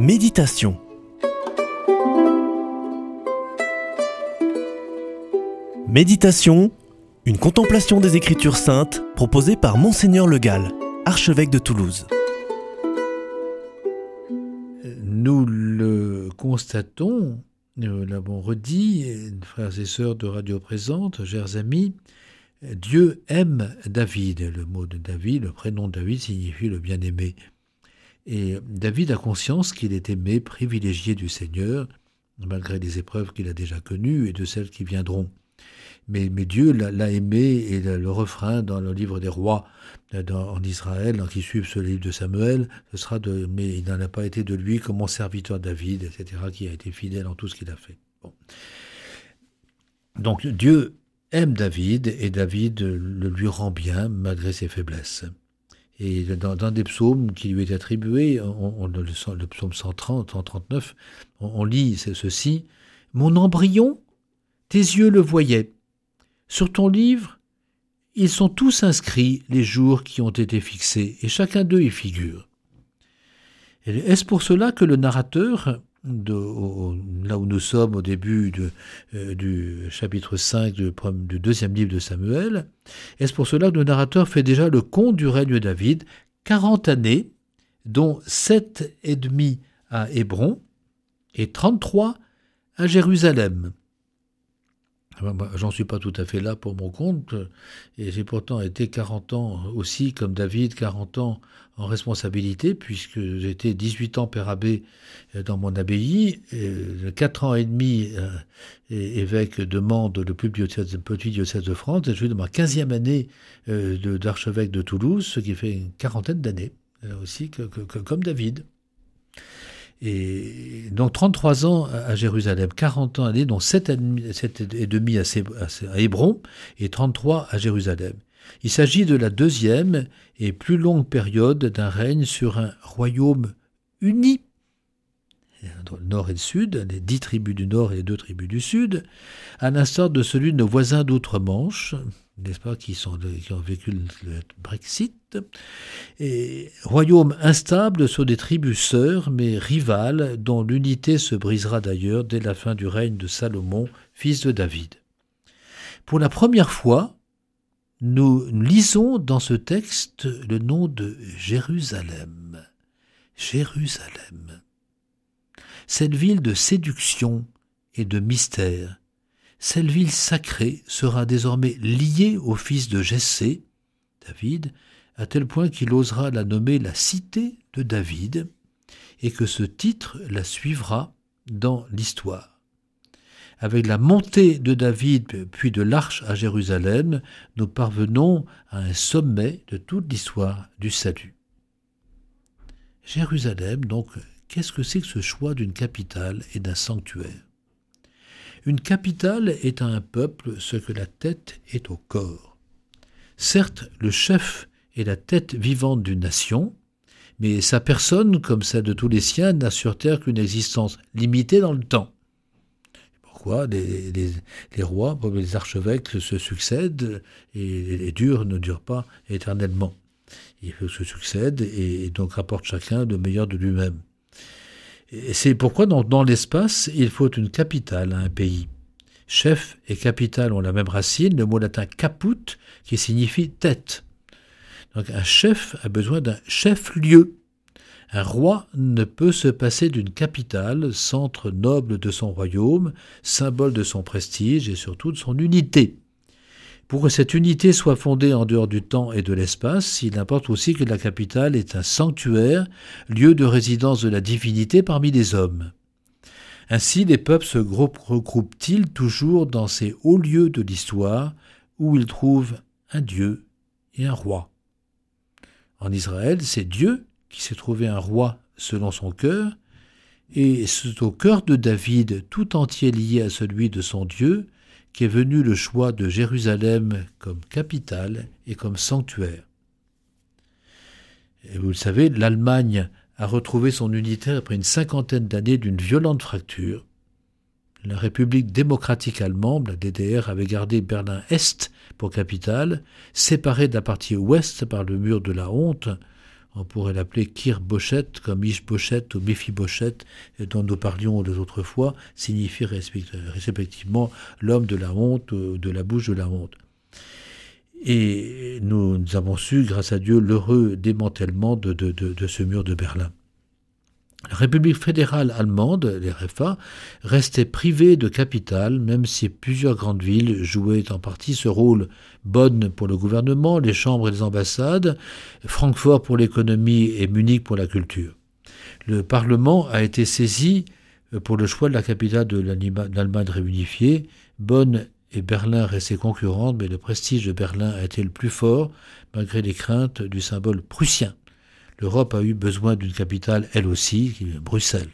Méditation. Méditation, une contemplation des Écritures saintes proposée par Monseigneur Le Gall, archevêque de Toulouse. Nous le constatons, nous l'avons redit, frères et sœurs de Radio Présente, chers amis, Dieu aime David. Le mot de David, le prénom de David signifie le bien-aimé. Et David a conscience qu'il est aimé, privilégié du Seigneur, malgré les épreuves qu'il a déjà connues et de celles qui viendront. Mais Dieu l'a aimé, et le refrain dans le livre des rois en Israël, qui suivent ce livre de Samuel, ce sera mais il n'en a pas été de lui comme mon serviteur David, etc., qui a été fidèle en tout ce qu'il a fait. Bon. Donc Dieu aime David, et David le lui rend bien malgré ses faiblesses. Et dans des psaumes qui lui est attribués, le psaume 130, 139, on lit ceci: « Mon embryon, tes yeux le voyaient. Sur ton livre, ils sont tous inscrits les jours qui ont été fixés, et chacun d'eux y figure. » Est-ce pour cela que le narrateur, là où nous sommes au début du chapitre 5 du deuxième livre de Samuel, est-ce pour cela que le narrateur fait déjà le compte du règne de David, 40 années, dont 7 et demi à Hébron et 33 à Jérusalem? J'en suis pas tout à fait là pour mon compte, et j'ai pourtant été 40 ans aussi, comme David, 40 ans en responsabilité, puisque j'étais 18 ans père abbé dans mon abbaye, 4 ans et demi évêque de Mende, le plus petit diocèse de France, et je suis dans ma 15e année d'archevêque de Toulouse, ce qui fait une quarantaine d'années, aussi comme David. Et donc 33 ans à Jérusalem, 40 ans années, dont 7 et demi à Hébron et 33 à Jérusalem. Il s'agit de la deuxième et plus longue période d'un règne sur un royaume uni, dans le nord et le sud, les 10 tribus du nord et les 2 tribus du sud, à l'instar de celui de nos voisins d'outre-Manche, n'est-ce pas, qui ont vécu le Brexit, et royaume instable sur des tribus sœurs, mais rivales, dont l'unité se brisera d'ailleurs dès la fin du règne de Salomon, fils de David. Pour la première fois, nous lisons dans ce texte le nom de Jérusalem. Jérusalem. Cette ville de séduction et de mystère, cette ville sacrée sera désormais liée au fils de Jessé, David, à tel point qu'il osera la nommer la cité de David, et que ce titre la suivra dans l'histoire. Avec la montée de David puis de l'Arche à Jérusalem, nous parvenons à un sommet de toute l'histoire du salut. Jérusalem, donc, qu'est-ce que c'est que ce choix d'une capitale et d'un sanctuaire? Une capitale est à un peuple ce que la tête est au corps. Certes, le chef est la tête vivante d'une nation, mais sa personne, comme celle de tous les siens, n'a sur terre qu'une existence limitée dans le temps. Pourquoi les rois, les archevêques se succèdent, et les durs ne durent pas éternellement. Ils se succèdent et donc rapportent chacun le meilleur de lui-même. Et c'est pourquoi dans l'espace, il faut une capitale à un pays. Chef et capitale ont la même racine, le mot latin caput, qui signifie tête. Donc un chef a besoin d'un chef-lieu. Un roi ne peut se passer d'une capitale, centre noble de son royaume, symbole de son prestige et surtout de son unité. Pour que cette unité soit fondée en dehors du temps et de l'espace, il importe aussi que la capitale est un sanctuaire, lieu de résidence de la divinité parmi les hommes. Ainsi, les peuples se regroupent-ils toujours dans ces hauts lieux de l'histoire où ils trouvent un Dieu et un roi. En Israël, c'est Dieu qui s'est trouvé un roi selon son cœur, et c'est au cœur de David, tout entier lié à celui de son Dieu, qu'est venu le choix de Jérusalem comme capitale et comme sanctuaire. Et vous le savez, l'Allemagne a retrouvé son unité après une 50aine d'années d'une violente fracture. La République démocratique allemande, la DDR, avait gardé Berlin-Est pour capitale, séparée de la partie ouest par le mur de la honte, On pourrait l'appeler Kir-Boshet, comme Ish-Boshet ou Méphi-Boshet, dont nous parlions les autres fois, signifie respectivement l'homme de la honte ou de la bouche de la honte. Et nous avons su, grâce à Dieu, l'heureux démantèlement de ce mur de Berlin. La République fédérale allemande, les RFA, restait privée de capitale, même si plusieurs grandes villes jouaient en partie ce rôle. Bonn pour le gouvernement, les chambres et les ambassades, Francfort pour l'économie et Munich pour la culture. Le Parlement a été saisi pour le choix de la capitale de l'Allemagne réunifiée. Bonn et Berlin restaient concurrentes, mais le prestige de Berlin a été le plus fort, malgré les craintes du symbole prussien. L'Europe a eu besoin d'une capitale, elle aussi, Bruxelles.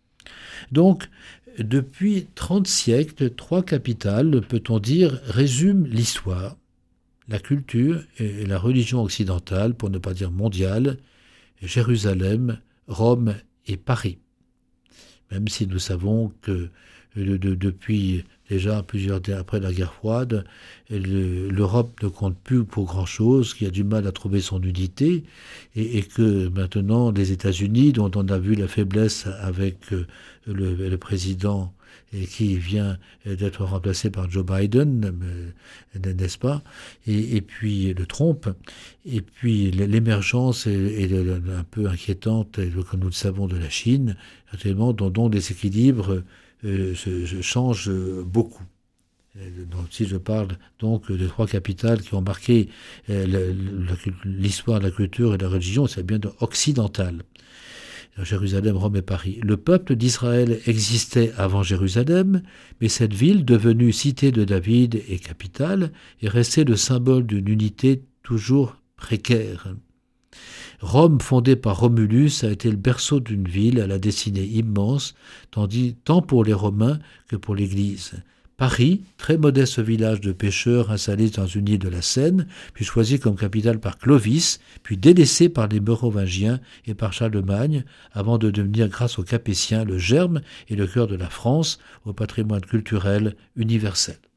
Donc, depuis 30 siècles, 3 capitales, peut-on dire, résument l'histoire, la culture et la religion occidentale, pour ne pas dire mondiale, Jérusalem, Rome et Paris. Même si nous savons que depuis déjà plusieurs années après la guerre froide, l'Europe ne compte plus pour grand-chose, qu'il a du mal à trouver son unité, et que maintenant les États-Unis, dont on a vu la faiblesse avec le président et qui vient d'être remplacé par Joe Biden, n'est-ce pas, et puis le Trump, et puis l'émergence est un peu inquiétante, comme nous le savons, de la Chine, actuellement, dont les équilibres change beaucoup. Donc, si je parle donc des 3 capitales qui ont marqué l'histoire, la culture et la religion, c'est bien occidental. Jérusalem, Rome et Paris. Le peuple d'Israël existait avant Jérusalem, mais cette ville, devenue cité de David et capitale, est restée le symbole d'une unité toujours précaire. Rome, fondée par Romulus, a été le berceau d'une ville à la destinée immense, tant pour les Romains que pour l'Église. Paris, très modeste village de pêcheurs installé dans une île de la Seine, puis choisi comme capitale par Clovis, puis délaissé par les Mérovingiens et par Charlemagne, avant de devenir, grâce aux Capétiens, le germe et le cœur de la France, au patrimoine culturel universel.